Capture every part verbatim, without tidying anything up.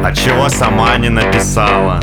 А чего сама не написала?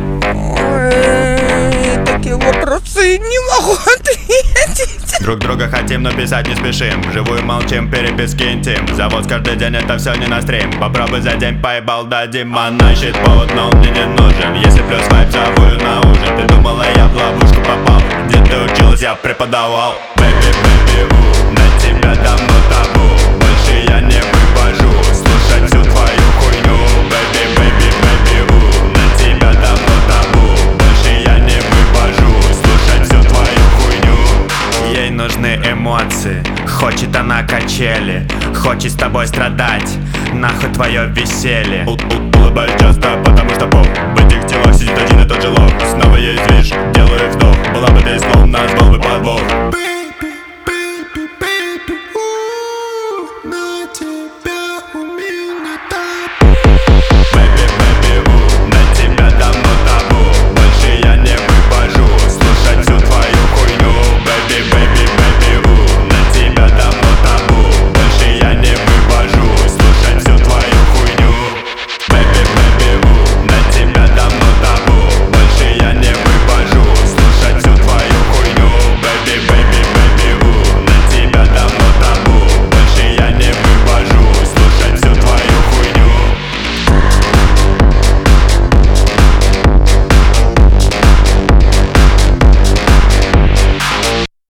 Ой, такие вопросы не могу ответить. Друг друга хотим, но писать не спешим. Вживую молчим, переписки интим. Завод каждый день, это все не на стрим. Попробуй за день поебал, дадим. Она ищет повод, но он мне не нужен. Если плюс вайп, зову на ужин. Ты думала, я в ловушку попал? Где ты училась, я преподавал. Baby, baby, ву, на тебя давно табу. Больше я не вывожу слушать всю твою хуйню. Baby, baby, baby, ву, на тебя давно табу. Больше я не вывожу слушать всю твою хуйню. Ей нужны эмоции, хочет она качели. Хочет с тобой страдать, нахуй твое веселье. У- у- Улыбаюсь часто, потому что поп. В этих телах сидит один и тот же лох. Снова есть движ, делаю вдох. Была бы ты слов, нас был бы подвох.